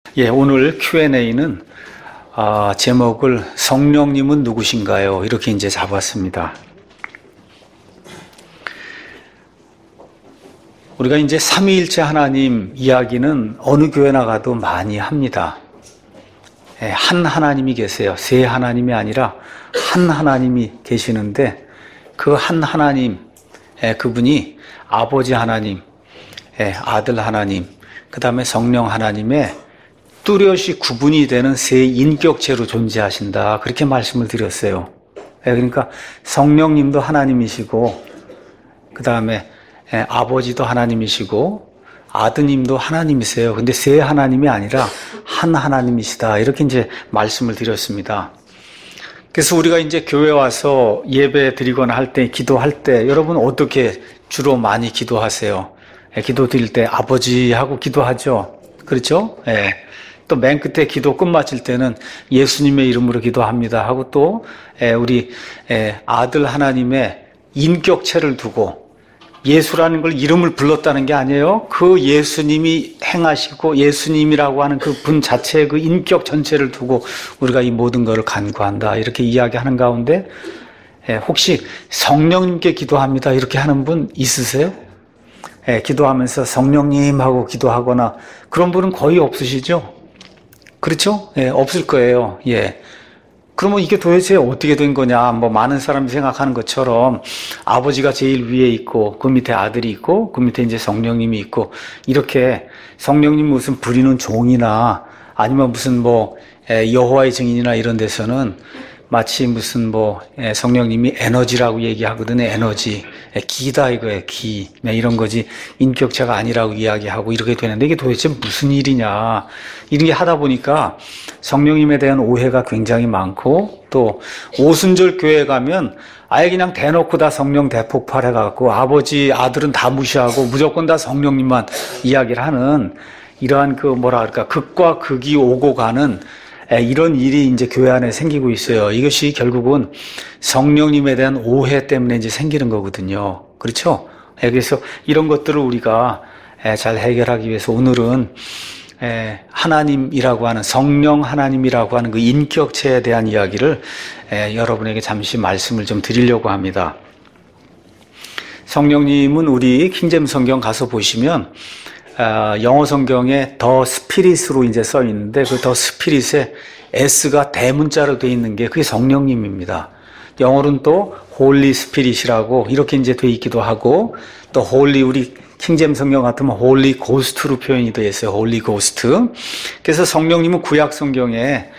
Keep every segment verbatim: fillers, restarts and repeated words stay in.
예, 오늘 큐 앤 에이는 아, 제목을 성령님은 누구신가요? 이렇게 이제 잡았습니다. 우리가 이제 삼위일체 하나님 이야기는 어느 교회 나가도 많이 합니다. 예, 한 하나님이 계세요. 세 하나님이 아니라 한 하나님이 계시는데 그 한 하나님, 예, 그분이 아버지 하나님, 예, 아들 하나님, 그 다음에 성령 하나님의 뚜렷이 구분이 되는 세 인격체로 존재하신다. 그렇게 말씀을 드렸어요. 예, 그러니까 성령님도 하나님이시고 그 다음에 예, 아버지도 하나님이시고 아드님도 하나님이세요. 근데 세 하나님이 아니라 한 하나님이시다. 이렇게 이제 말씀을 드렸습니다. 그래서 우리가 이제 교회 와서 예배 드리거나 할 때, 기도할 때, 여러분 어떻게 주로 많이 기도하세요? 예, 기도 드릴 때 아버지하고 기도하죠. 그렇죠? 예. 또 맨 끝에 기도 끝마칠 때는 예수님의 이름으로 기도합니다 하고 또 예, 우리 예, 아들 하나님의 인격체를 두고 예수라는 걸 이름을 불렀다는 게 아니에요. 그 예수님이 행하시고 예수님이라고 하는 그 분 자체의 그 인격 전체를 두고 우리가 이 모든 것을 간구한다. 이렇게 이야기하는 가운데 예, 혹시 성령님께 기도합니다. 이렇게 하는 분 있으세요? 예, 기도하면서 성령님하고 기도하거나 그런 분은 거의 없으시죠? 그렇죠? 예, 없을 거예요. 예. 그러면 이게 도대체 어떻게 된 거냐? 뭐 많은 사람이 생각하는 것처럼 아버지가 제일 위에 있고 그 밑에 아들이 있고 그 밑에 이제 성령님이 있고 이렇게 성령님 무슨 부리는 종이나 아니면 무슨 뭐 여호와의 증인이나 이런 데서는 마치 무슨 뭐 성령님이 에너지라고 얘기하거든요. 에너지. 기다 이거예요. 기. 이런 거지. 인격체가 아니라고 이야기하고 이렇게 되는데 이게 도대체 무슨 일이냐. 이런 게 하다 보니까 성령님에 대한 오해가 굉장히 많고 또 오순절 교회에 가면 아예 그냥 대놓고 다 성령 대폭발해갖고 아버지 아들은 다 무시하고 무조건 다 성령님만 이야기를 하는 이러한 그 뭐라 그럴까 극과 극이 오고 가는 이런 일이 이제 교회 안에 생기고 있어요. 이것이 결국은 성령님에 대한 오해 때문에 이제 생기는 거거든요. 그렇죠? 그래서 이런 것들을 우리가 잘 해결하기 위해서 오늘은 하나님이라고 하는 성령 하나님이라고 하는 그 인격체에 대한 이야기를 여러분에게 잠시 말씀을 좀 드리려고 합니다. 성령님은 우리 킹제임스 성경 가서 보시면 영어 성경에 더 스피릿으로 이제 써 있는데 그 더 스피릿에 S가 대문자로 되어 있는 게 그게 성령님입니다. 영어로는 또 홀리 스피릿이라고 이렇게 이제 되어 있기도 하고 또 홀리 우리 킹제임스 성경 같으면 홀리 고스트로 표현이 되어 있어요. 홀리 고스트. 그래서 성령님은 구약 성경에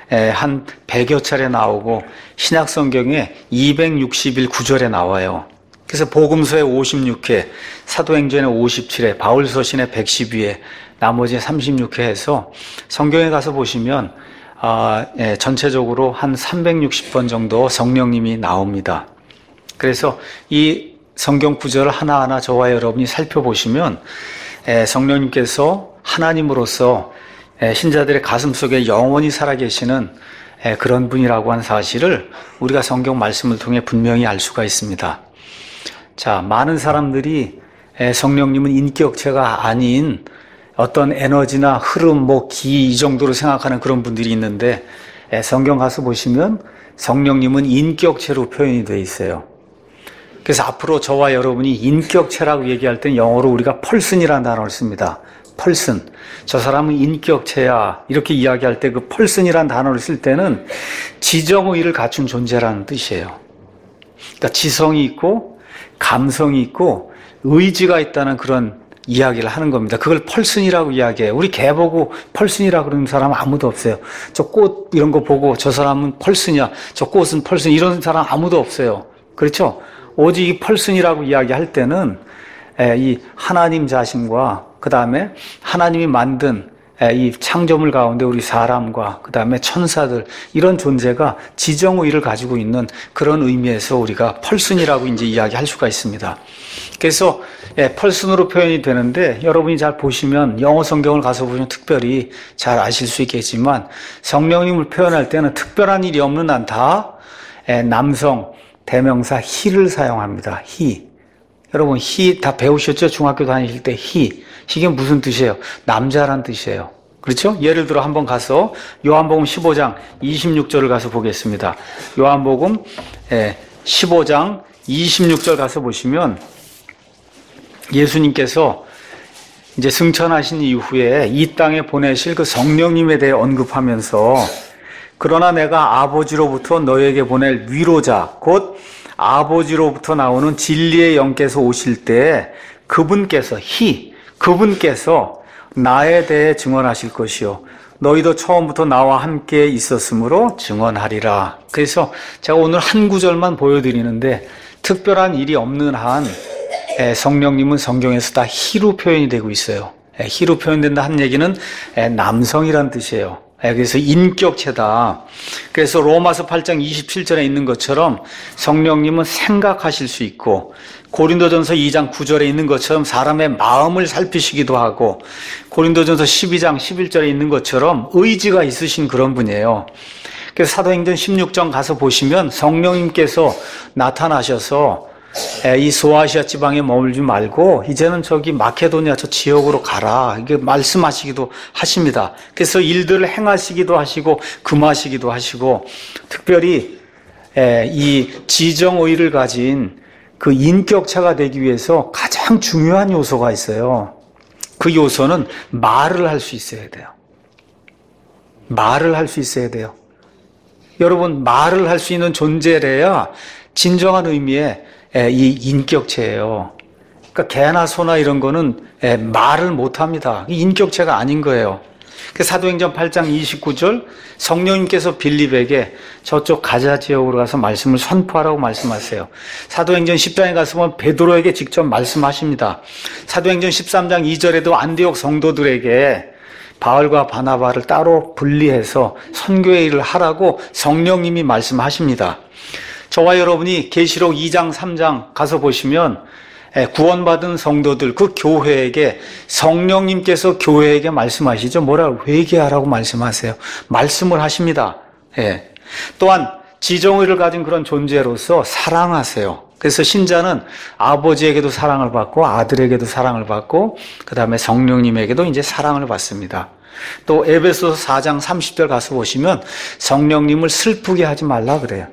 한 백여 차례 나오고 신약 성경에 이백육십일 구절에 나와요. 그래서 복음서에 오십육 회, 사도행전에 오십칠 회, 바울서신에 백십이 회, 나머지 삼십육 회 해서 성경에 가서 보시면 아, 예, 전체적으로 한 삼백육십 번 정도 성령님이 나옵니다. 그래서 이 성경 구절을 하나하나 저와 여러분이 살펴보시면 예, 성령님께서 하나님으로서 예, 신자들의 가슴속에 영원히 살아계시는 예, 그런 분이라고 하는 사실을 우리가 성경 말씀을 통해 분명히 알 수가 있습니다. 자, 많은 사람들이 성령님은 인격체가 아닌 어떤 에너지나 흐름, 뭐, 기, 이 정도로 생각하는 그런 분들이 있는데, 성경 가서 보시면 성령님은 인격체로 표현이 되어 있어요. 그래서 앞으로 저와 여러분이 인격체라고 얘기할 땐 영어로 우리가 펄슨이라는 단어를 씁니다. 펄슨. 저 사람은 인격체야. 이렇게 이야기할 때 그 펄슨이라는 단어를 쓸 때는 지정의를 갖춘 존재라는 뜻이에요. 그러니까 지성이 있고, 감성이 있고 의지가 있다는 그런 이야기를 하는 겁니다. 그걸 펄슨이라고 이야기해요. 우리 개 보고 펄슨이라고 그러는 사람 아무도 없어요. 저 꽃 이런 거 보고 저 사람은 펄슨이야. 저 꽃은 펄슨 이런 사람 아무도 없어요. 그렇죠? 오직 이 펄슨이라고 이야기할 때는 이 하나님 자신과 그 다음에 하나님이 만든 이 창조물 가운데 우리 사람과 그 다음에 천사들 이런 존재가 지정의를 가지고 있는 그런 의미에서 우리가 펄슨이라고 이제 이야기할 수가 있습니다. 그래서 예, 펄슨으로 표현이 되는데 여러분이 잘 보시면 영어 성경을 가서 보시면 특별히 잘 아실 수 있겠지만 성령님을 표현할 때는 특별한 일이 없는 한 다 예, 남성 대명사 he를 사용합니다. he. 여러분 he 다 배우셨죠? 중학교 다니실 때 he. 이게 무슨 뜻이에요? 남자란 뜻이에요. 그렇죠? 예를 들어 한번 가서 요한복음 십오 장 이십육 절을 가서 보겠습니다. 요한복음 십오 장 이십육 절 가서 보시면 예수님께서 이제 승천하신 이후에 이 땅에 보내실 그 성령님에 대해 언급하면서 그러나 내가 아버지로부터 너에게 보낼 위로자 곧 아버지로부터 나오는 진리의 영께서 오실 때 그분께서 히 그분께서 나에 대해 증언하실 것이요 너희도 처음부터 나와 함께 있었으므로 증언하리라. 그래서 제가 오늘 한 구절만 보여드리는데 특별한 일이 없는 한 성령님은 성경에서 다 히로 표현이 되고 있어요. 히로 표현된다 한 얘기는 남성이란 뜻이에요. 그래서 인격체다. 그래서 로마서 팔 장 이십칠 절에 있는 것처럼 성령님은 생각하실 수 있고 고린도전서 이 장 구 절에 있는 것처럼 사람의 마음을 살피시기도 하고 고린도전서 십이 장 십일 절에 있는 것처럼 의지가 있으신 그런 분이에요. 그래서 사도행전 십육 장 가서 보시면 성령님께서 나타나셔서 이 소아시아 지방에 머물지 말고 이제는 저기 마케도니아 저 지역으로 가라 이게 말씀하시기도 하십니다. 그래서 일들을 행하시기도 하시고 금하시기도 하시고 특별히 이 지정의를 가진 그 인격체가 되기 위해서 가장 중요한 요소가 있어요. 그 요소는 말을 할 수 있어야 돼요. 말을 할 수 있어야 돼요. 여러분 말을 할 수 있는 존재래야 진정한 의미의 이 인격체예요. 그러니까 개나 소나 이런 거는 말을 못합니다. 인격체가 아닌 거예요. 사도행전 팔 장 이십구 절 성령님께서 빌립에게 저쪽 가자 지역으로 가서 말씀을 선포하라고 말씀하세요. 사도행전 십 장에 가서 보면 베드로에게 직접 말씀하십니다. 사도행전 십삼 장 이 절에도 안디옥 성도들에게 바울과 바나바를 따로 분리해서 선교의 일을 하라고 성령님이 말씀하십니다. 저와 여러분이 계시록 이 장 삼 장 가서 보시면 구원받은 성도들 그 교회에게 성령님께서 교회에게 말씀하시죠. 뭐라고 회개하라고 말씀하세요. 말씀을 하십니다. 예. 또한 지정의를 가진 그런 존재로서 사랑하세요. 그래서 신자는 아버지에게도 사랑을 받고 아들에게도 사랑을 받고 그 다음에 성령님에게도 이제 사랑을 받습니다. 또 에베소서 사 장 삼십 절 가서 보시면 성령님을 슬프게 하지 말라 그래요.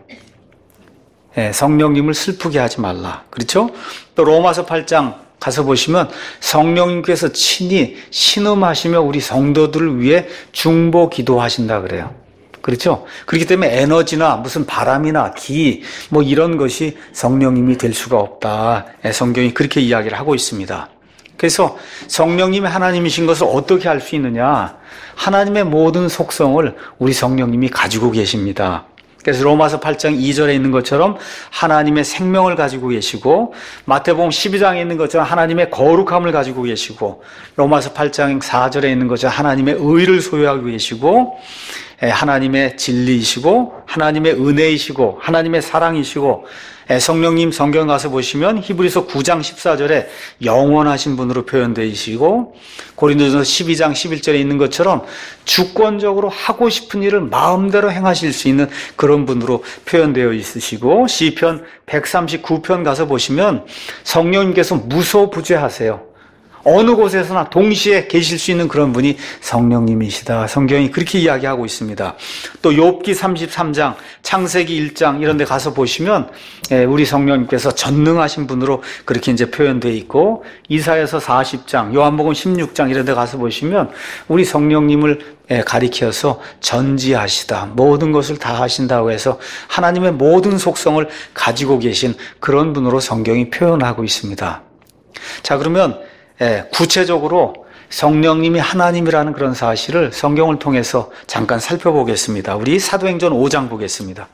예, 성령님을 슬프게 하지 말라. 그렇죠? 또 로마서 팔 장 가서 보시면 성령님께서 친히 신음하시며 우리 성도들을 위해 중보 기도하신다 그래요. 그렇죠? 그렇기 때문에 에너지나 무슨 바람이나 기, 뭐 이런 것이 성령님이 될 수가 없다. 예, 성경이 그렇게 이야기를 하고 있습니다. 그래서 성령님이 하나님이신 것을 어떻게 알 수 있느냐? 하나님의 모든 속성을 우리 성령님이 가지고 계십니다. 그래서 로마서 팔 장 이 절에 있는 것처럼 하나님의 생명을 가지고 계시고 마태복음 십이 장에 있는 것처럼 하나님의 거룩함을 가지고 계시고 로마서 팔 장 사 절에 있는 것처럼 하나님의 의를 소유하고 계시고 하나님의 진리이시고 하나님의 은혜이시고 하나님의 사랑이시고 성령님 성경 가서 보시면 히브리서 구 장 십사 절에 영원하신 분으로 표현되어 있시고 고린도전서 십이 장 십일 절에 있는 것처럼 주권적으로 하고 싶은 일을 마음대로 행하실 수 있는 그런 분으로 표현되어 있으시고 시편 백삼십구 편 가서 보시면 성령님께서 무소부재하세요. 어느 곳에서나 동시에 계실 수 있는 그런 분이 성령님이시다. 성경이 그렇게 이야기하고 있습니다. 또 욥기 삼십삼 장, 창세기 일 장 이런 데 가서 보시면 우리 성령님께서 전능하신 분으로 그렇게 이제 표현되어 있고 이사야서 사십 장, 요한복음 십육 장 이런 데 가서 보시면 우리 성령님을 가리켜서 전지하시다. 모든 것을 다 하신다고 해서 하나님의 모든 속성을 가지고 계신 그런 분으로 성경이 표현하고 있습니다. 자, 그러면 예, 구체적으로 성령님이 하나님이라는 그런 사실을 성경을 통해서 잠깐 살펴보겠습니다. 우리 사도행전 오 장 보겠습니다.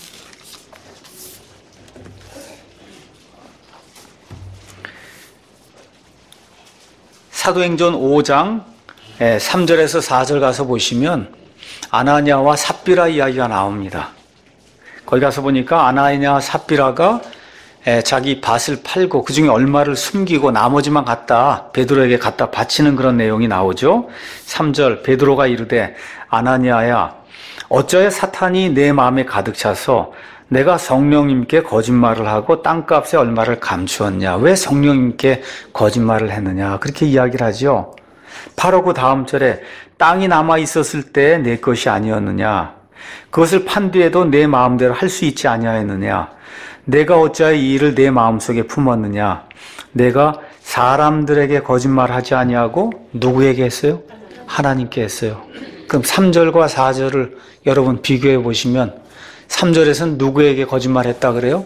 사도행전 오 장 삼 절에서 사 절 가서 보시면 아나니아와 삽비라 이야기가 나옵니다. 거기 가서 보니까 아나니아와 삽비라가 자기 밭을 팔고 그중에 얼마를 숨기고 나머지만 갖다 베드로에게 갖다 바치는 그런 내용이 나오죠. 삼 절 베드로가 이르되 아나니아야 어쩌야 사탄이 내 마음에 가득 차서 내가 성령님께 거짓말을 하고 땅값에 얼마를 감추었냐. 왜 성령님께 거짓말을 했느냐. 그렇게 이야기를 하죠. 바로 그 다음 절에 땅이 남아 있었을 때 내 것이 아니었느냐? 그것을 판 뒤에도 내 마음대로 할 수 있지 아니하였느냐? 내가 어찌하여 이 일을 내 마음속에 품었느냐? 내가 사람들에게 거짓말하지 아니하고 누구에게 했어요? 하나님께 했어요. 그럼 삼 절과 사 절을 여러분 비교해 보시면 삼 절에서는 누구에게 거짓말했다 그래요?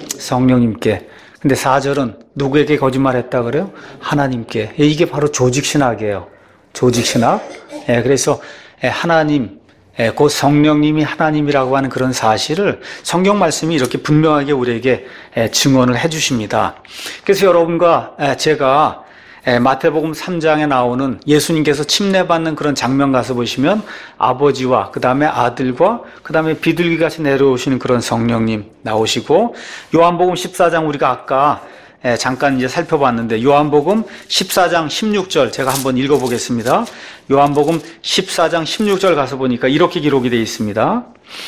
성령님께. 근데 사 절은 누구에게 거짓말했다 그래요? 하나님께. 이게 바로 조직신학이에요. 조직신학. 예, 그래서 하나님, 예, 그 성령님이 하나님이라고 하는 그런 사실을 성경 말씀이 이렇게 분명하게 우리에게 예, 증언을 해 주십니다. 그래서 여러분과 예, 제가 예, 마태복음 삼 장에 나오는 예수님께서 침례받는 그런 장면 가서 보시면 아버지와 그 다음에 아들과 그 다음에 비둘기같이 내려오시는 그런 성령님 나오시고, 요한복음 십사 장 우리가 아까 예, 잠깐 이제 살펴봤는데 요한복음 십사 장 십육 절 제가 한번 읽어보겠습니다. 요한복음 십사 장 십육 절 가서 보니까 이렇게 기록이 되어 있습니다.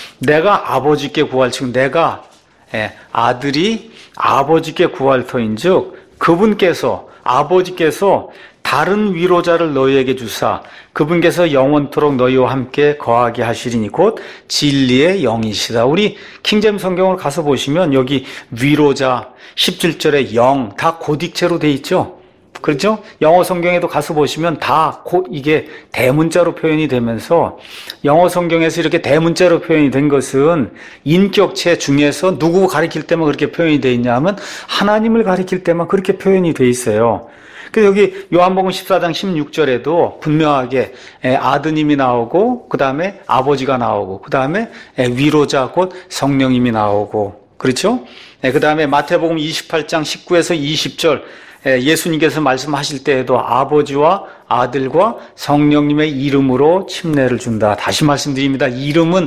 내가 아버지께 구할 즉 내가 예, 아들이 아버지께 구할 터인즉 그분께서 아버지께서 다른 위로자를 너희에게 주사 그분께서 영원토록 너희와 함께 거하게 하시리니 곧 진리의 영이시다. 우리 킹제임 성경을 가서 보시면 여기 위로자 십칠 절에 영 다 고딕체로 돼 있죠. 그렇죠? 영어 성경에도 가서 보시면 다 곧 이게 대문자로 표현이 되면서 영어 성경에서 이렇게 대문자로 표현이 된 것은 인격체 중에서 누구 가리킬 때만 그렇게 표현이 되어 있냐 하면 하나님을 가리킬 때만 그렇게 표현이 되어 있어요. 그래서 여기 요한복음 십사 장 십육 절에도 분명하게 아드님이 나오고 그 다음에 아버지가 나오고 그 다음에 위로자 곧 성령님이 나오고 그렇죠? 그 다음에 마태복음 이십팔 장 십구에서 이십 절 예수님께서 말씀하실 때에도 아버지와 아들과 성령님의 이름으로 침례를 준다. 다시 말씀드립니다. 이름은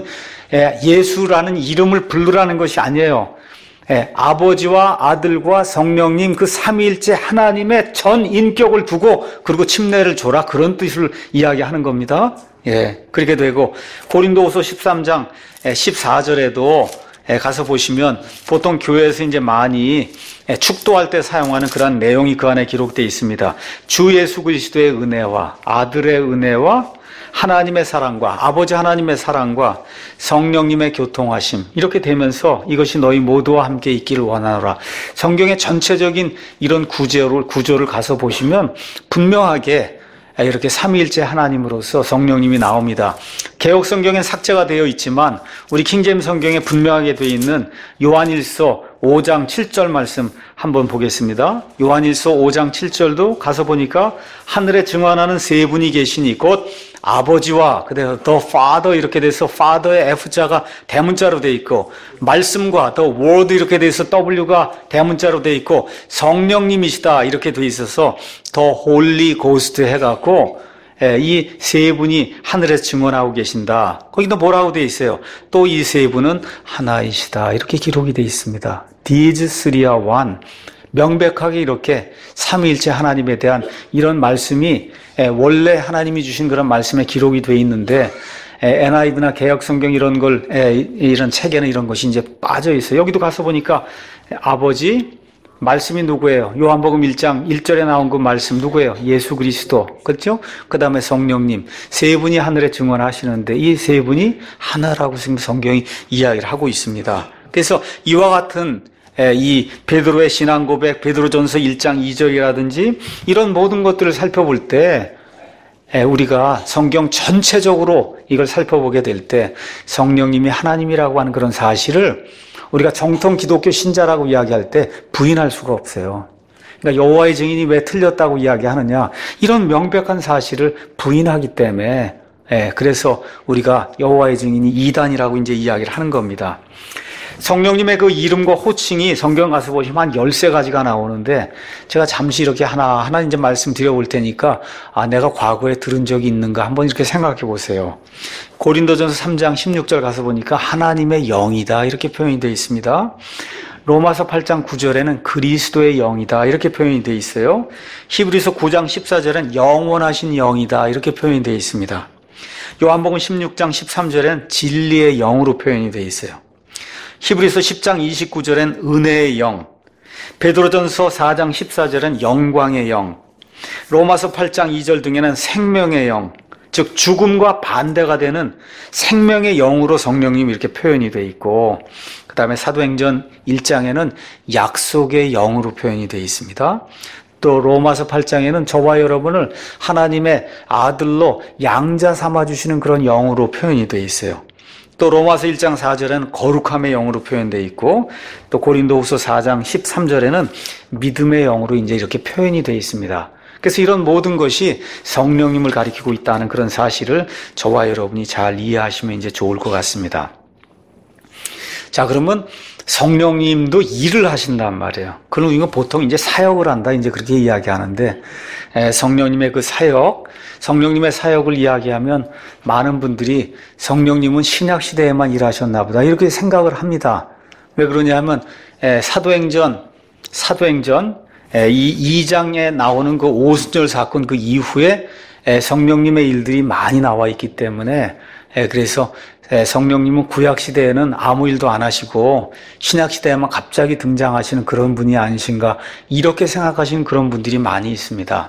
예수라는 이름을 부르라는 것이 아니에요. 아버지와 아들과 성령님 그 삼위일체 하나님의 전 인격을 두고 그리고 침례를 줘라. 그런 뜻을 이야기하는 겁니다. 예, 그렇게 되고 고린도후서 십삼 장 십사 절에도 가서 보시면 보통 교회에서 이제 많이 축도할 때 사용하는 그런 내용이 그 안에 기록되어 있습니다. 주 예수 그리스도의 은혜와 아들의 은혜와 하나님의 사랑과 아버지 하나님의 사랑과 성령님의 교통하심 이렇게 되면서 이것이 너희 모두와 함께 있기를 원하노라. 성경의 전체적인 이런 구조를, 구조를 가서 보시면 분명하게 이렇게 삼위일체 하나님으로서 성령님이 나옵니다. 개역 성경엔 삭제가 되어 있지만 우리 킹제임 성경에 분명하게 되어 있는 요한일서 오 장 칠 절 말씀 한번 보겠습니다. 요한일서 오 장 칠 절도 가서 보니까 하늘에 증언하는 세 분이 계시니 곧 아버지와 그대로 the Father 이렇게 돼서 Father의 F자가 대문자로 되어 있고 말씀과 the Word 이렇게 돼서 W가 대문자로 되어 있고 성령님이시다 이렇게 되어 있어서 the Holy Ghost 해갖고 이 세 분이 하늘에서 증언하고 계신다. 거기도 뭐라고 되어 있어요? 또 이 세 분은 하나이시다 이렇게 기록이 되어 있습니다. These three are one. 명백하게 이렇게 삼위일체 하나님에 대한 이런 말씀이 원래 하나님이 주신 그런 말씀에 기록이 되어 있는데 엔아이브나 개역성경 이런 걸 이런 책에는 이런 것이 이제 빠져 있어요. 여기도 가서 보니까 아버지 말씀이 누구예요? 요한복음 일 장 일 절에 나온 그 말씀 누구예요? 예수 그리스도. 그렇죠? 그 다음에 성령님. 세 분이 하늘에 증언하시는데 이 세 분이 하나라고 지금 성경이 이야기를 하고 있습니다. 그래서 이와 같은 이 베드로의 신앙 고백, 베드로전서 일 장 이 절이라든지 이런 모든 것들을 살펴볼 때 우리가 성경 전체적으로 이걸 살펴보게 될 때 성령님이 하나님이라고 하는 그런 사실을 우리가 정통 기독교 신자라고 이야기할 때 부인할 수가 없어요. 그러니까 여호와의 증인이 왜 틀렸다고 이야기하느냐 이런 명백한 사실을 부인하기 때문에 그래서 우리가 여호와의 증인이 이단이라고 이제 이야기를 하는 겁니다. 성령님의 그 이름과 호칭이 성경 가서 보시면 한 열세 가지가 나오는데 제가 잠시 이렇게 하나하나 이제 말씀드려 볼 테니까 아, 내가 과거에 들은 적이 있는가 한번 이렇게 생각해 보세요. 고린도전서 삼 장 십육 절 가서 보니까 하나님의 영이다 이렇게 표현이 되어 있습니다. 로마서 팔 장 구 절에는 그리스도의 영이다 이렇게 표현이 되어 있어요. 히브리서 구 장 십사 절엔 영원하신 영이다 이렇게 표현이 되어 있습니다. 요한복음 십육 장 십삼 절엔 진리의 영으로 표현이 되어 있어요. 히브리서 십 장 이십구 절엔 은혜의 영, 베드로전서 사 장 십사 절엔 영광의 영, 로마서 팔 장 이 절 등에는 생명의 영, 즉 죽음과 반대가 되는 생명의 영으로 성령님이 이렇게 표현이 되어 있고, 그 다음에 사도행전 일 장에는 약속의 영으로 표현이 되어 있습니다. 또 로마서 팔 장에는 저와 여러분을 하나님의 아들로 양자 삼아주시는 그런 영으로 표현이 되어 있어요. 또 로마서 일 장 사 절에는 거룩함의 영으로 표현되어 있고, 또 고린도후서 사 장 십삼 절에는 믿음의 영으로 이제 이렇게 표현이 되어 있습니다. 그래서 이런 모든 것이 성령님을 가리키고 있다는 그런 사실을 저와 여러분이 잘 이해하시면 이제 좋을 것 같습니다. 자, 그러면 성령님도 일을 하신단 말이에요. 그럼 이건 보통 이제 사역을 한다, 이제 그렇게 이야기하는데, 에, 성령님의 그 사역, 성령님의 사역을 이야기하면 많은 분들이 성령님은 신약 시대에만 일하셨나 보다, 이렇게 생각을 합니다. 왜 그러냐면, 에, 사도행전, 사도행전, 에, 이 이 장에 나오는 그 오순절 사건 그 이후에 에, 성령님의 일들이 많이 나와 있기 때문에, 에, 그래서 성령님은 구약시대에는 아무 일도 안 하시고 신약시대에만 갑자기 등장하시는 그런 분이 아니신가, 이렇게 생각하시는 그런 분들이 많이 있습니다.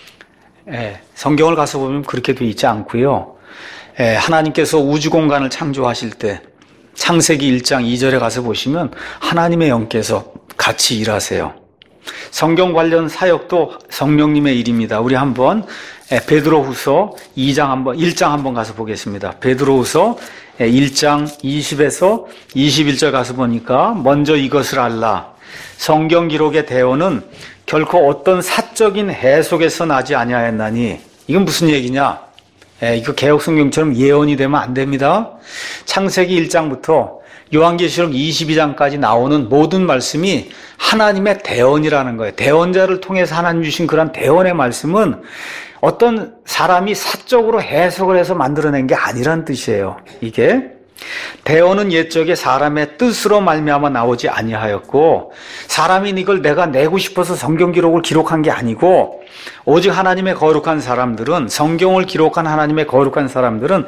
예, 성경을 가서 보면 그렇게 돼 있지 않고요. 예, 하나님께서 우주공간을 창조하실 때 창세기 일 장 이 절에 가서 보시면 하나님의 영께서 같이 일하세요. 성경 관련 사역도 성령님의 일입니다. 우리 한번 베드로후서 이 장 한번, 일 장 한번 가서 보겠습니다. 베드로후서 일 장 이십에서 이십일 절 가서 보니까, 먼저 이것을 알라. 성경 기록의 대언은 결코 어떤 사적인 해석에서 나지 아니하였나니. 이건 무슨 얘기냐? 에, 이거 개혁성경처럼 예언이 되면 안 됩니다. 창세기 일 장부터 요한계시록 이십이 장까지 나오는 모든 말씀이 하나님의 대언이라는 거예요. 대언자를 통해서 하나님 주신 그런 대언의 말씀은 어떤 사람이 사적으로 해석을 해서 만들어낸 게 아니란 뜻이에요. 이게 대언은 옛적에 사람의 뜻으로 말미암아 나오지 아니하였고, 사람이 이걸 내가 내고 싶어서 성경 기록을 기록한 게 아니고, 오직 하나님의 거룩한 사람들은, 성경을 기록한 하나님의 거룩한 사람들은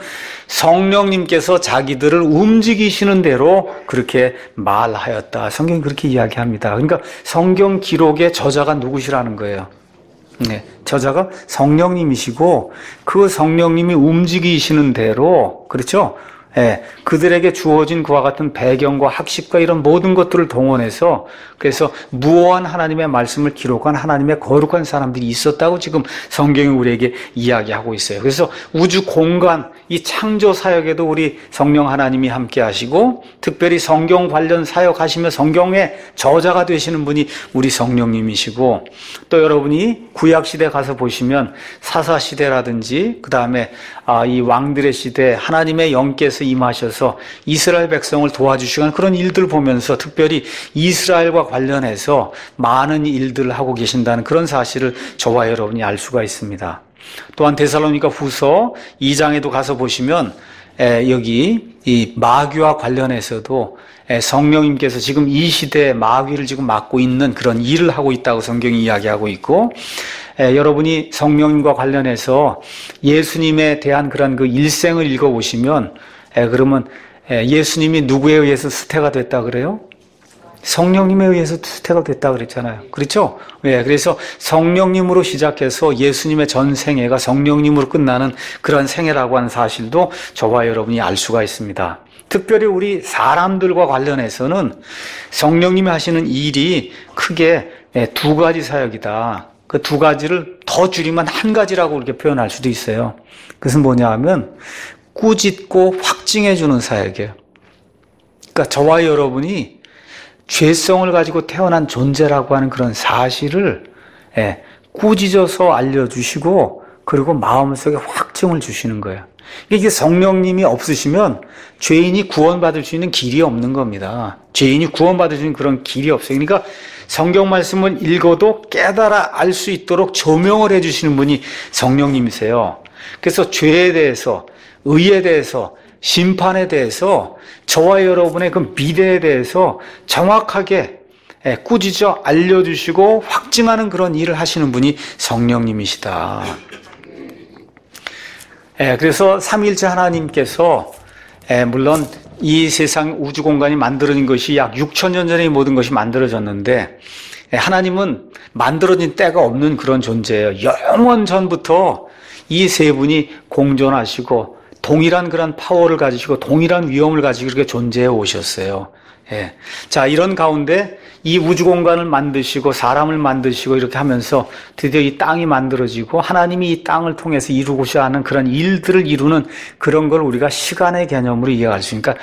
성령님께서 자기들을 움직이시는 대로 그렇게 말하였다. 성경이 그렇게 이야기합니다. 그러니까 성경 기록의 저자가 누구시라는 거예요. 네, 저자가 성령님이시고, 그 성령님이 움직이시는 대로, 그렇죠? 예, 그들에게 주어진 그와 같은 배경과 학식과 이런 모든 것들을 동원해서, 그래서 무오한 하나님의 말씀을 기록한 하나님의 거룩한 사람들이 있었다고 지금 성경이 우리에게 이야기하고 있어요. 그래서 우주 공간, 이 창조 사역에도 우리 성령 하나님이 함께 하시고, 특별히 성경 관련 사역하시며 성경의 저자가 되시는 분이 우리 성령님이시고, 또 여러분이 구약시대 가서 보시면 사사시대라든지, 그 다음에 아, 이 왕들의 시대, 하나님의 영께서 임하셔서 이스라엘 백성을 도와주시는 그런 일들 보면서, 특별히 이스라엘과 관련해서 많은 일들을 하고 계신다는 그런 사실을 저와 여러분이 알 수가 있습니다. 또한 데살로니가 후서 이 장에도 가서 보시면 에, 여기 이 마귀와 관련해서도 에, 성령님께서 지금 이 시대에 마귀를 지금 맡고 있는 그런 일을 하고 있다고 성경이 이야기하고 있고, 에, 여러분이 성령님과 관련해서 예수님에 대한 그런 그 일생을 읽어보시면, 에, 그러면 에, 예수님이 누구에 의해서 수태가 됐다 그래요? 성령님에 의해서 수태가 됐다 그랬잖아요. 그렇죠? 예, 그래서 성령님으로 시작해서 예수님의 전 생애가 성령님으로 끝나는 그런 생애라고 하는 사실도 저와 여러분이 알 수가 있습니다. 특별히 우리 사람들과 관련해서는 성령님이 하시는 일이 크게 두 가지 사역이다. 그 두 가지를 더 줄이면 한 가지라고 이렇게 표현할 수도 있어요. 그것은 뭐냐 하면 꾸짖고 확증해주는 사역이에요. 그러니까 저와 여러분이 죄성을 가지고 태어난 존재라고 하는 그런 사실을 예, 꾸짖어서 알려주시고, 그리고 마음속에 확증을 주시는 거예요. 이게 성령님이 없으시면 죄인이 구원받을 수 있는 길이 없는 겁니다. 죄인이 구원받을 수 있는 그런 길이 없어요. 그러니까 성경 말씀을 읽어도 깨달아 알 수 있도록 조명을 해주시는 분이 성령님이세요. 그래서 죄에 대해서, 의에 대해서, 심판에 대해서, 저와 여러분의 그 미래에 대해서 정확하게 꾸짖어 알려주시고 확증하는 그런 일을 하시는 분이 성령님이시다. 그래서 삼위일체 하나님께서, 물론 이 세상 우주 공간이 만들어진 것이 약 육천 년 전에 이 모든 것이 만들어졌는데, 하나님은 만들어진 때가 없는 그런 존재예요. 영원 전부터 이 세 분이 공존하시고 동일한 그런 파워를 가지시고 동일한 위엄을 가지고 이렇게 존재해 오셨어요. 예. 자, 이런 가운데 이 우주 공간을 만드시고 사람을 만드시고 이렇게 하면서 드디어 이 땅이 만들어지고 하나님이 이 땅을 통해서 이루고자 하는 그런 일들을 이루는 그런 걸 우리가 시간의 개념으로 이해할 수 있으니까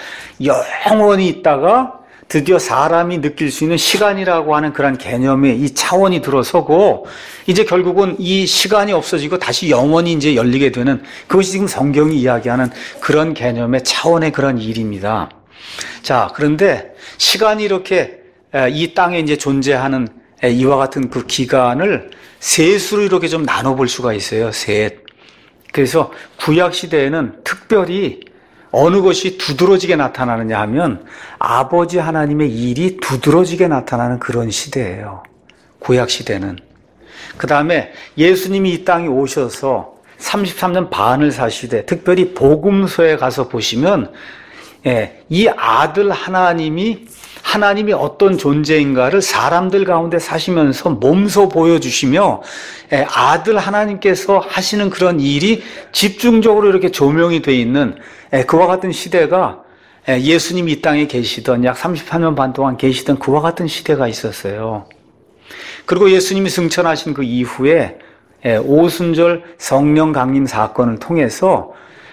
영원히 있다가 드디어 사람이 느낄 수 있는 시간이라고 하는 그런 개념에 이 차원이 들어서고 이제 결국은 이 시간이 없어지고 다시 영원히 이제 열리게 되는 그것이 지금 성경이 이야기하는 그런 개념의 차원의 그런 일입니다. 자, 그런데 시간이 이렇게 이 땅에 이제 존재하는 이와 같은 그 기간을 셋으로 이렇게 좀 나눠볼 수가 있어요. 셋. 그래서 구약 시대에는 특별히 어느 것이 두드러지게 나타나느냐 하면 아버지 하나님의 일이 두드러지게 나타나는 그런 시대예요. 구약 시대는. 그 다음에 예수님이 이 땅에 오셔서 삼십삼 년 반을 사시되 특별히 복음서에 가서 보시면 예, 이 아들 하나님이 하나님이 어떤 존재인가를 사람들 가운데 사시면서 몸소 보여주시며 예, 아들 하나님께서 하시는 그런 일이 집중적으로 이렇게 조명이 되어 있는 예, 그와 같은 시대가 예, 예수님이 이 땅에 계시던 약 삼십삼 년 반 동안 계시던 그와 같은 시대가 있었어요. 그리고 예수님이 승천하신 그 이후에 예, 오순절 성령 강림 사건을 통해서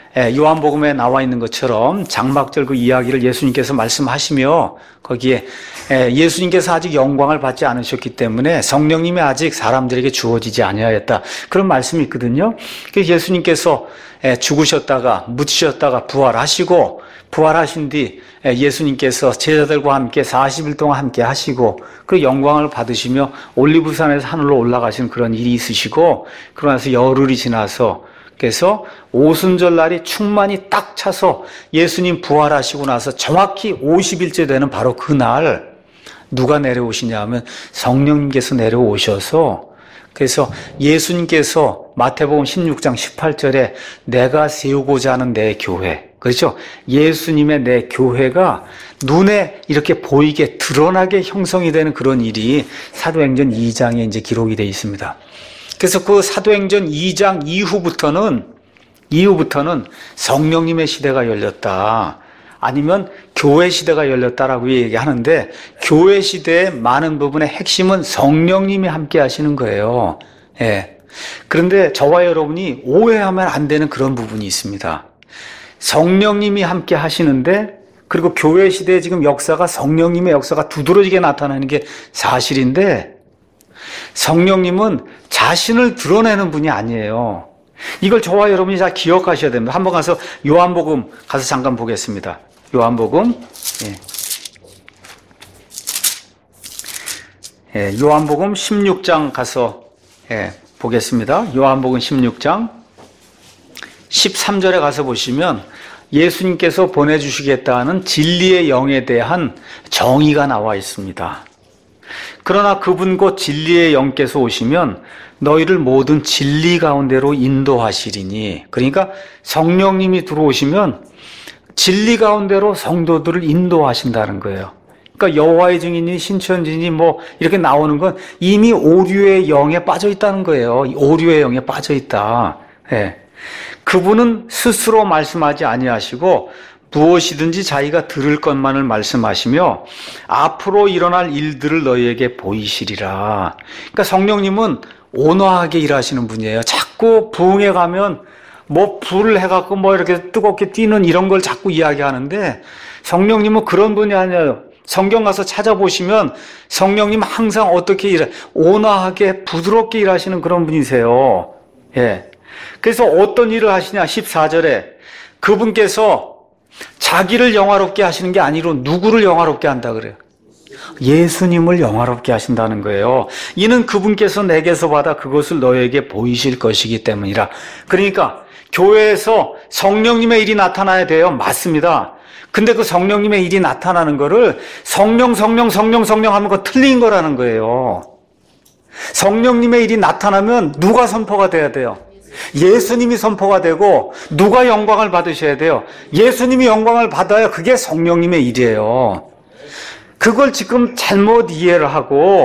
요한복음에 나와 있는 것처럼 장막절 그 이야기를 예수님께서 말씀하시며 거기에 예수님께서 아직 영광을 받지 않으셨기 때문에 성령님이 아직 사람들에게 주어지지 아니하였다. 그런 말씀이 있거든요. 그래서 예수님께서 죽으셨다가 묻히셨다가 부활하시고 부활하신 뒤 예수님께서 제자들과 함께 사십 일 동안 함께 하시고 그 영광을 받으시며 올리브산에서 하늘로 올라가시는 그런 일이 있으시고 그러고 나서 열흘이 지나서 그래서 오순절 날이 충만히 딱 차서 예수님 부활하시고 나서 정확히 오십 일째 되는 바로 그날 누가 내려오시냐 하면 성령님께서 내려오셔서 그래서 예수님께서 마태복음 십육 장 십팔 절에 내가 세우고자 하는 내 교회 그렇죠? 예수님의 내 교회가 눈에 이렇게 보이게 드러나게 형성이 되는 그런 일이 사도행전 이 장에 이제 기록이 되어 있습니다. 그래서 그 사도행전 이 장 이후부터는, 이후부터는 성령님의 시대가 열렸다. 아니면 교회 시대가 열렸다라고 얘기하는데, 교회 시대의 많은 부분의 핵심은 성령님이 함께 하시는 거예요. 예. 그런데 저와 여러분이 오해하면 안 되는 그런 부분이 있습니다. 성령님이 함께 하시는데, 그리고 교회 시대의 지금 역사가 성령님의 역사가 두드러지게 나타나는 게 사실인데, 성령님은 자신을 드러내는 분이 아니에요. 이걸 저와 여러분이 잘 기억하셔야 됩니다. 한번 가서 요한복음 가서 잠깐 보겠습니다. 요한복음, 예. 예, 요한복음 십육 장 가서 예, 보겠습니다. 요한복음 십육 장 십삼 절에 가서 보시면 예수님께서 보내주시겠다는 진리의 영에 대한 정의가 나와 있습니다. 그러나 그분 곧 진리의 영께서 오시면 너희를 모든 진리 가운데로 인도하시리니, 그러니까 성령님이 들어오시면 진리 가운데로 성도들을 인도하신다는 거예요. 그러니까 여호와의 증인이 신천지니 뭐 이렇게 나오는 건 이미 오류의 영에 빠져 있다는 거예요. 오류의 영에 빠져 있다. 예. 그분은 스스로 말씀하지 아니하시고 무엇이든지 자기가 들을 것만을 말씀하시며 앞으로 일어날 일들을 너희에게 보이시리라. 그러니까 성령님은 온화하게 일하시는 분이에요. 자꾸 부흥에 가면 뭐 불을 해갖고 뭐 이렇게 뜨겁게 뛰는 이런 걸 자꾸 이야기하는데 성령님은 그런 분이 아니에요. 성경 가서 찾아보시면 성령님 항상 어떻게 일해? 온화하게 부드럽게 일하시는 그런 분이세요. 예. 그래서 어떤 일을 하시냐? 십사 절에 그분께서 자기를 영화롭게 하시는 게 아니로 누구를 영화롭게 한다 그래요? 예수님을 영화롭게 하신다는 거예요. 이는 그분께서 내게서 받아 그것을 너에게 보이실 것이기 때문이라. 그러니까 교회에서 성령님의 일이 나타나야 돼요. 맞습니다. 근데 그 성령님의 일이 나타나는 거를 성령 성령 성령 성령 하는 거 틀린 거라는 거예요. 성령님의 일이 나타나면 누가 선포가 돼야 돼요? 예수님이 선포가 되고 누가 영광을 받으셔야 돼요? 예수님이 영광을 받아야 그게 성령님의 일이에요. 그걸 지금 잘못 이해를 하고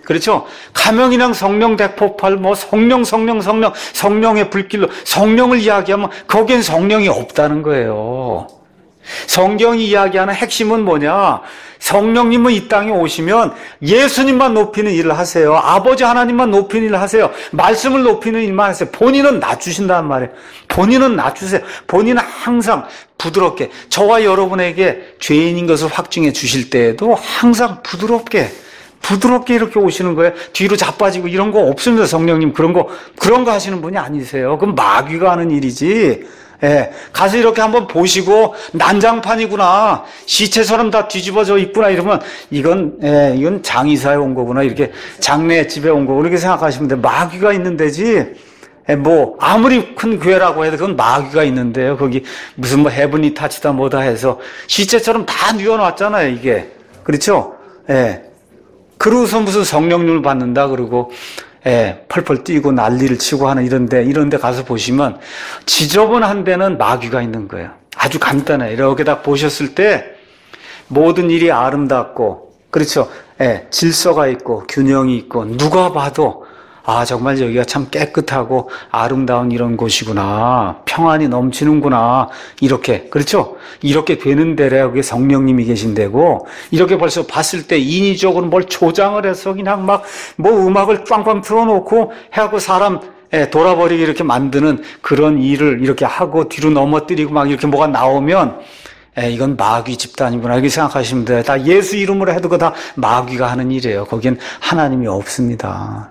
그렇죠? 가명이랑 성령 대폭발, 뭐 성령, 성령, 성령, 성령의 불길로 성령을 이야기하면 거기엔 성령이 없다는 거예요. 성경이 이야기하는 핵심은 뭐냐? 성령님은 이 땅에 오시면 예수님만 높이는 일을 하세요. 아버지 하나님만 높이는 일을 하세요. 말씀을 높이는 일만 하세요. 본인은 낮추신단 말이에요. 본인은 낮추세요. 본인은 항상 부드럽게, 저와 여러분에게 죄인인 것을 확증해 주실 때에도 항상 부드럽게 부드럽게 이렇게 오시는 거예요. 뒤로 자빠지고 이런 거 없습니다. 성령님 그런 거 그런 거 하시는 분이 아니세요. 그건 마귀가 하는 일이지. 예, 가서 이렇게 한번 보시고 난장판이구나, 시체처럼 다 뒤집어져 있구나 이러면 이건 예, 이건 장의사에 온 거구나, 이렇게 장례 집에 온 거구나 이렇게 생각하시면 돼요. 마귀가 있는 데지. 예, 뭐 아무리 큰 교회라고 해도 그건 마귀가 있는데요. 거기 무슨 뭐 헤븐리 타치다 뭐다 해서 시체처럼 다 뉘어놨잖아요. 이게 그렇죠? 예. 그러고서 무슨 성령님을 받는다 그러고 예, 펄펄 뛰고 난리를 치고 하는 이런데 이런데 가서 보시면 지저분한 데는 마귀가 있는 거예요. 아주 간단해요. 이렇게 딱 보셨을 때 모든 일이 아름답고 그렇죠. 예, 질서가 있고 균형이 있고 누가 봐도 아 정말 여기가 참 깨끗하고 아름다운 이런 곳이구나, 평안이 넘치는구나, 이렇게 그렇죠. 이렇게 되는 데래 그게 성령님이 계신 데고, 이렇게 벌써 봤을 때 인위적으로 뭘 조장을 해서 그냥 막 뭐 음악을 꽝꽝 틀어놓고 해갖고 사람 예, 돌아버리게 이렇게 만드는 그런 일을 이렇게 하고 뒤로 넘어뜨리고 막 이렇게 뭐가 나오면 에, 이건 마귀 집단이구나 이렇게 생각하시면 돼요. 다 예수 이름으로 해도 그거 다 마귀가 하는 일이에요. 거긴 하나님이 없습니다.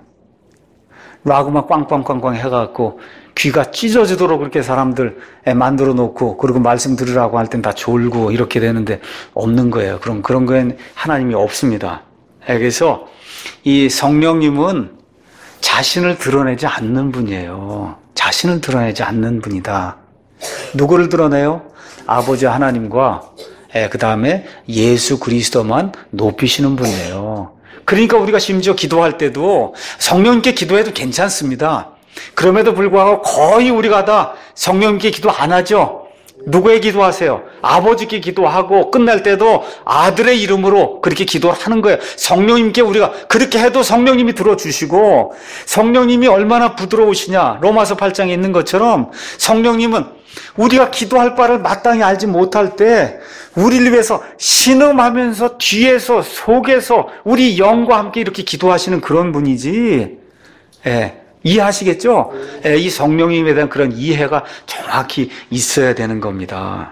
라고 막 꽝꽝꽝꽝 해갖고 귀가 찢어지도록 그렇게 사람들 만들어 놓고 그리고 말씀 들으라고 할 땐 다 졸고 이렇게 되는데 없는 거예요. 그럼 그런 거엔 하나님이 없습니다. 그래서 이 성령님은 자신을 드러내지 않는 분이에요. 자신을 드러내지 않는 분이다. 누구를 드러내요? 아버지 하나님과 그 다음에 예수 그리스도만 높이시는 분이에요. 그러니까 우리가 심지어 기도할 때도 성령님께 기도해도 괜찮습니다. 그럼에도 불구하고 거의 우리가 다 성령님께 기도 안 하죠. 누구의 기도하세요? 아버지께 기도하고 끝날 때도 아들의 이름으로 그렇게 기도를 하는 거예요. 성령님께 우리가 그렇게 해도 성령님이 들어주시고, 성령님이 얼마나 부드러우시냐, 로마서 팔 장에 있는 것처럼 성령님은 우리가 기도할 바를 마땅히 알지 못할 때 우리를 위해서 신음하면서 뒤에서 속에서 우리 영과 함께 이렇게 기도하시는 그런 분이지. 예, 이해하시겠죠? 예, 이 성령님에 대한 그런 이해가 정확히 있어야 되는 겁니다.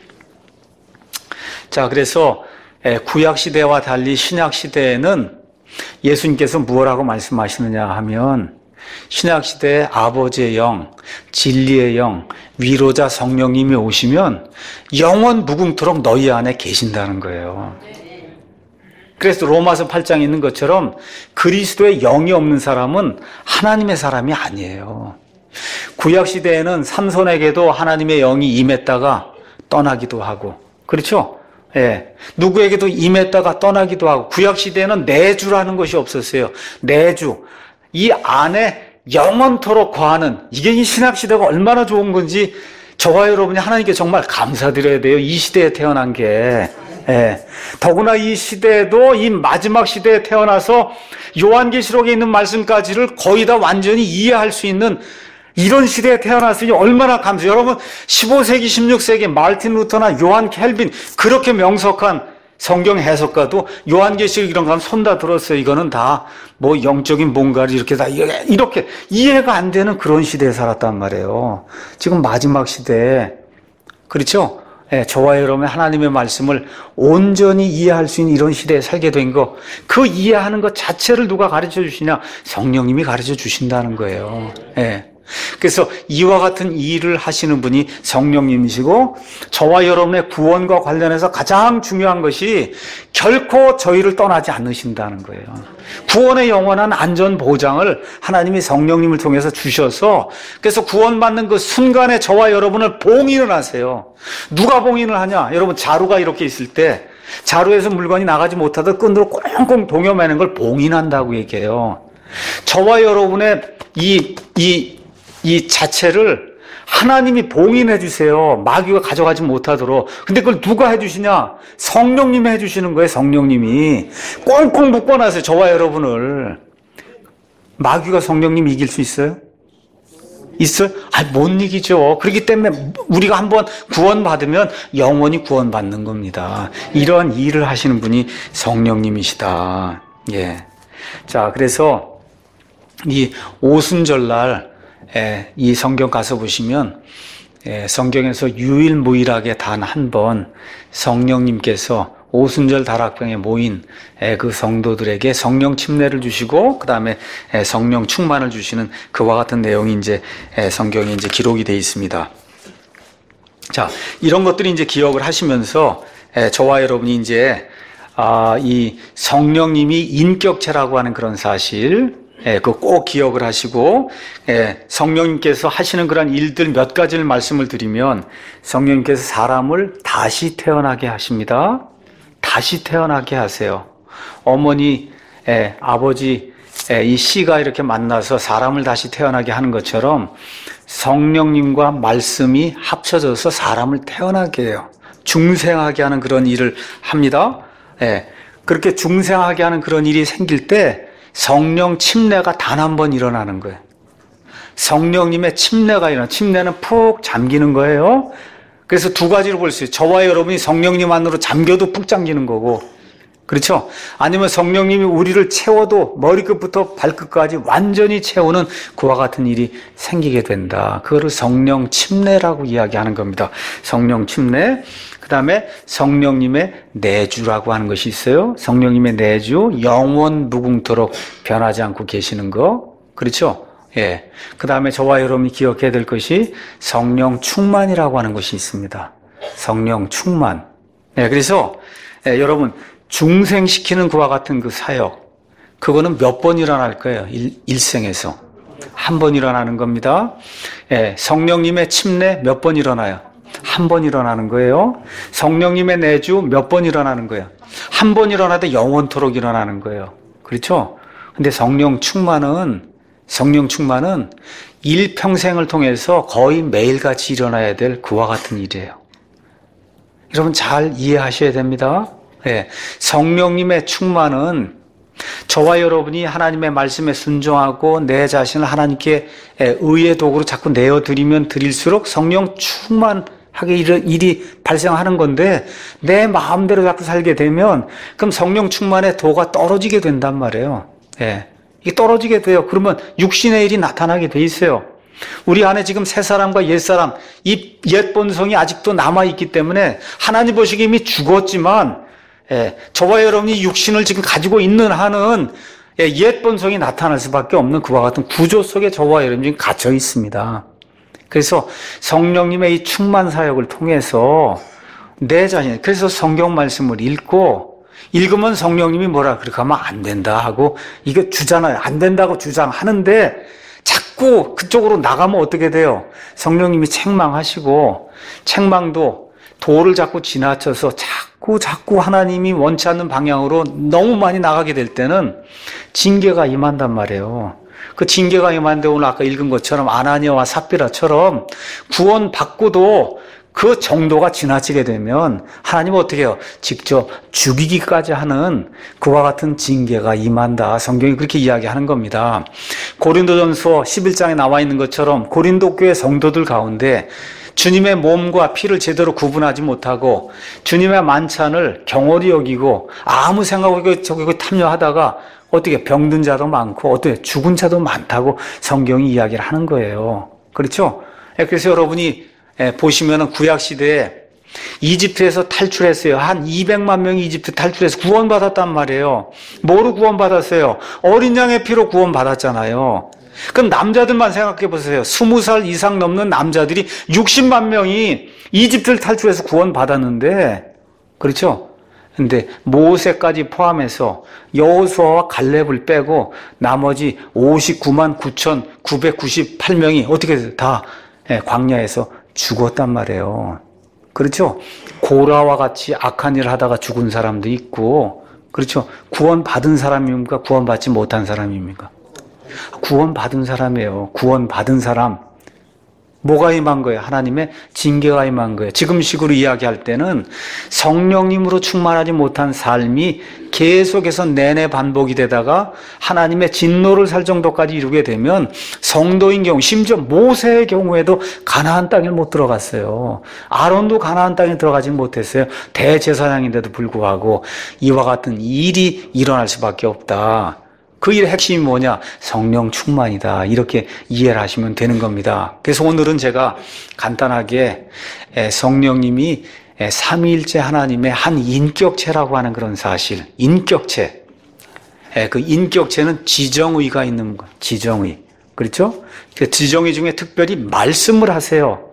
자, 그래서 구약 시대와 달리 신약 시대에는 예수님께서 무엇라고 말씀하시느냐 하면, 신약 시대에 아버지의 영, 진리의 영, 위로자 성령님이 오시면 영원 무궁토록 너희 안에 계신다는 거예요. 그래서 로마서 팔 장에 있는 것처럼 그리스도의 영이 없는 사람은 하나님의 사람이 아니에요. 구약 시대에는 삼손에게도 하나님의 영이 임했다가 떠나기도 하고, 그렇죠? 예. 누구에게도 임했다가 떠나기도 하고, 구약 시대에는 내주라는 것이 없었어요. 내주. 이 안에 영원토록 거하는, 이게 이 신학시대가 얼마나 좋은 건지 저와 여러분이 하나님께 정말 감사드려야 돼요. 이 시대에 태어난 게. 예. 더구나 이 시대에도, 이 마지막 시대에 태어나서 요한계시록에 있는 말씀까지를 거의 다 완전히 이해할 수 있는 이런 시대에 태어났으니 얼마나 감사해요. 여러분, 십오 세기, 십육 세기 마르틴 루터나 요한 켈빈, 그렇게 명석한 성경 해석가도 요한계시록 이런 거 하면 손 다 들었어요. 이거는 다 뭐 영적인 뭔가를 이렇게 다 이렇게 이해가 안 되는 그런 시대에 살았단 말이에요. 지금 마지막 시대에, 그렇죠? 예, 저와 여러분의 하나님의 말씀을 온전히 이해할 수 있는 이런 시대에 살게 된 거, 그 이해하는 것 자체를 누가 가르쳐 주시냐? 성령님이 가르쳐 주신다는 거예요. 예. 그래서 이와 같은 일을 하시는 분이 성령님이시고, 저와 여러분의 구원과 관련해서 가장 중요한 것이 결코 저희를 떠나지 않으신다는 거예요. 구원의 영원한 안전 보장을 하나님이 성령님을 통해서 주셔서, 그래서 구원받는 그 순간에 저와 여러분을 봉인을 하세요. 누가 봉인을 하냐? 여러분, 자루가 이렇게 있을 때 자루에서 물건이 나가지 못하도록 끈으로 꽁꽁 동여매는 걸 봉인한다고 얘기해요. 저와 여러분의 이, 이 이 자체를 하나님이 봉인해 주세요. 마귀가 가져가지 못하도록. 근데 그걸 누가 해주시냐? 성령님이 해주시는 거예요. 성령님이. 꽁꽁 묶어놨어요. 저와 여러분을. 마귀가 성령님 이길 수 있어요? 있어요? 아, 못 이기죠. 그렇기 때문에 우리가 한번 구원받으면 영원히 구원받는 겁니다. 이러한 일을 하시는 분이 성령님이시다. 예. 자, 그래서 이 오순절날 이 성경 가서 보시면 성경에서 유일무이하게 단 한 번 성령님께서 오순절 다락방에 모인 그 성도들에게 성령 침례를 주시고 그 다음에 성령 충만을 주시는 그와 같은 내용이 이제 성경에 이제 기록이 되어 있습니다. 자, 이런 것들이 이제 기억을 하시면서 저와 여러분이 이제 이 성령님이 인격체라고 하는 그런 사실, 그 꼭 기억을 하시고, 성령님께서 하시는 그런 일들 몇 가지를 말씀을 드리면, 성령님께서 사람을 다시 태어나게 하십니다. 다시 태어나게 하세요. 어머니, 에, 아버지, 에, 이 씨가 이렇게 만나서 사람을 다시 태어나게 하는 것처럼 성령님과 말씀이 합쳐져서 사람을 태어나게 해요. 중생하게 하는 그런 일을 합니다. 에, 그렇게 중생하게 하는 그런 일이 생길 때 성령 침례가 단 한 번 일어나는 거예요. 성령님의 침례가 일어나, 침례는 푹 잠기는 거예요. 그래서 두 가지로 볼 수 있어요. 저와 여러분이 성령님 안으로 잠겨도 푹 잠기는 거고, 그렇죠? 아니면 성령님이 우리를 채워도 머리끝부터 발끝까지 완전히 채우는 그와 같은 일이 생기게 된다. 그거를 성령 침례라고 이야기하는 겁니다. 성령 침례. 그 다음에 성령님의 내주라고 하는 것이 있어요. 성령님의 내주, 영원 무궁토록 변하지 않고 계시는 거. 그렇죠? 예. 그 다음에 저와 여러분이 기억해야 될 것이 성령 충만이라고 하는 것이 있습니다. 성령 충만. 예, 그래서, 예, 여러분, 중생시키는 그와 같은 그 사역, 그거는 몇 번 일어날 거예요. 일, 일생에서. 한 번 일어나는 겁니다. 예, 성령님의 침례 몇 번 일어나요? 한 번 일어나는 거예요. 성령님의 내주 몇 번 일어나는 거예요? 한 번 일어나도 영원토록 일어나는 거예요. 그렇죠? 근데 성령 충만은 성령 충만은 일평생을 통해서 거의 매일같이 일어나야 될 그와 같은 일이에요. 여러분 잘 이해하셔야 됩니다. 네. 성령님의 충만은 저와 여러분이 하나님의 말씀에 순종하고 내 자신을 하나님께 의의 도구로 자꾸 내어드리면 드릴수록 성령 충만하게 일이 발생하는 건데, 내 마음대로 자꾸 살게 되면 그럼 성령 충만의 도가 떨어지게 된단 말이에요. 네. 이게 떨어지게 돼요. 그러면 육신의 일이 나타나게 돼 있어요. 우리 안에 지금 새 사람과 옛 사람, 이 옛 본성이 아직도 남아있기 때문에 하나님 보시기에 이미 죽었지만, 예, 저와 여러분이 육신을 지금 가지고 있는 한은 예, 옛 본성이 나타날 수밖에 없는 그와 같은 구조 속에 저와 여러분이 지금 갇혀 있습니다. 그래서 성령님의 이 충만 사역을 통해서 내 자신, 그래서 성경 말씀을 읽고, 읽으면 성령님이 뭐라 그렇게 하면 안 된다 하고 이게 주잖아요. 안 된다고 주장하는데 자꾸 그쪽으로 나가면 어떻게 돼요? 성령님이 책망하시고, 책망도 도를 자꾸 지나쳐서 자꾸 자꾸 하나님이 원치 않는 방향으로 너무 많이 나가게 될 때는 징계가 임한단 말이에요. 그 징계가 임한데 오늘 아까 읽은 것처럼 아나니아와 삽비라처럼 구원 받고도 그 정도가 지나치게 되면 하나님은 어떻게 해요? 직접 죽이기까지 하는 그와 같은 징계가 임한다. 성경이 그렇게 이야기하는 겁니다. 고린도전서 십일 장에 나와 있는 것처럼 고린도 교회 성도들 가운데 주님의 몸과 피를 제대로 구분하지 못하고 주님의 만찬을 경홀히 여기고 아무 생각 없이 저기 탐려하다가 어떻게 병든 자도 많고 어떻게 죽은 자도 많다고 성경이 이야기를 하는 거예요. 그렇죠? 그래서 여러분이 보시면은 구약 시대에 이집트에서 탈출했어요. 한 이백만 명이 이집트 탈출해서 구원받았단 말이에요. 뭐로 구원받았어요? 어린 양의 피로 구원받았잖아요. 그럼 남자들만 생각해 보세요. 스무 살 이상 넘는 남자들이 육십만 명이 이집트를 탈출해서 구원받았는데, 그렇죠? 근데 모세까지 포함해서 여호수아와 갈렙을 빼고 나머지 오십구만 구천구백구십팔 명이 어떻게 다 광야에서 죽었단 말이에요. 그렇죠? 고라와 같이 악한 일을 하다가 죽은 사람도 있고, 그렇죠? 구원받은 사람입니까? 구원받지 못한 사람입니까? 구원받은 사람이에요. 구원받은 사람. 뭐가 임한 거예요? 하나님의 징계가 임한 거예요. 지금식으로 이야기할 때는 성령님으로 충만하지 못한 삶이 계속해서 내내 반복이 되다가 하나님의 진노를 살 정도까지 이루게 되면 성도인 경우, 심지어 모세의 경우에도 가나안 땅에 못 들어갔어요. 아론도 가나안 땅에 들어가지 못했어요. 대제사장인데도 불구하고 이와 같은 일이 일어날 수밖에 없다. 그 일의 핵심이 뭐냐? 성령 충만이다. 이렇게 이해를 하시면 되는 겁니다. 그래서 오늘은 제가 간단하게 성령님이 삼위일체 하나님의 한 인격체라고 하는 그런 사실, 인격체. 그 인격체는 지정의가 있는 거, 지정의. 그렇죠? 그 지정의 중에 특별히 말씀을 하세요.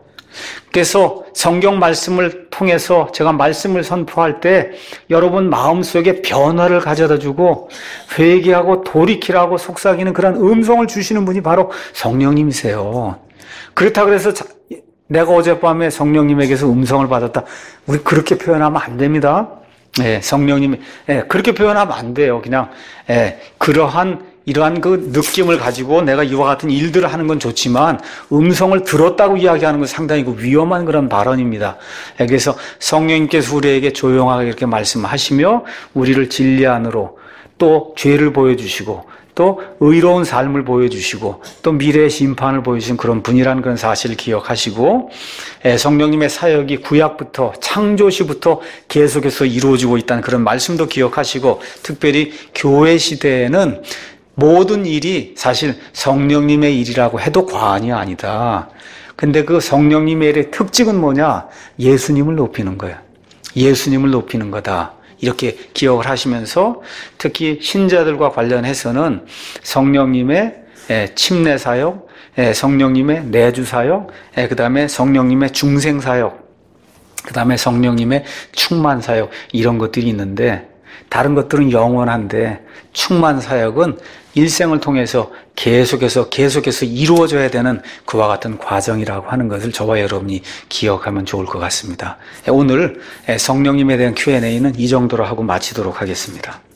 그래서 성경 말씀을 통해서 제가 말씀을 선포할 때 여러분 마음속에 변화를 가져다 주고 회개하고 돌이키라고 속삭이는 그런 음성을 주시는 분이 바로 성령님이세요. 그렇다고 해서 내가 어젯밤에 성령님에게서 음성을 받았다. 우리 그렇게 표현하면 안 됩니다. 예, 성령님이, 예, 그렇게 표현하면 안 돼요. 그냥, 예, 그러한 이러한 그 느낌을 가지고 내가 이와 같은 일들을 하는 건 좋지만 음성을 들었다고 이야기하는 건 상당히 그 위험한 그런 발언입니다. 그래서 성령님께서 우리에게 조용하게 이렇게 말씀하시며 우리를 진리 안으로 또 죄를 보여주시고 또 의로운 삶을 보여주시고 또 미래의 심판을 보여주신 그런 분이라는 그런 사실을 기억하시고 성령님의 사역이 구약부터 창조시부터 계속해서 이루어지고 있다는 그런 말씀도 기억하시고 특별히 교회 시대에는 모든 일이 사실 성령님의 일이라고 해도 과언이 아니다. 근데 그 성령님의 일의 특징은 뭐냐? 예수님을 높이는 거예요. 예수님을 높이는 거다. 이렇게 기억을 하시면서 특히 신자들과 관련해서는 성령님의 침례 사역, 성령님의 내주 사역, 그 다음에 성령님의 중생 사역, 그 다음에 성령님의 충만 사역 이런 것들이 있는데 다른 것들은 영원한데 충만 사역은 일생을 통해서 계속해서 계속해서 이루어져야 되는 그와 같은 과정이라고 하는 것을 저와 여러분이 기억하면 좋을 것 같습니다. 오늘 성령님에 대한 큐 앤 에이는 이 정도로 하고 마치도록 하겠습니다.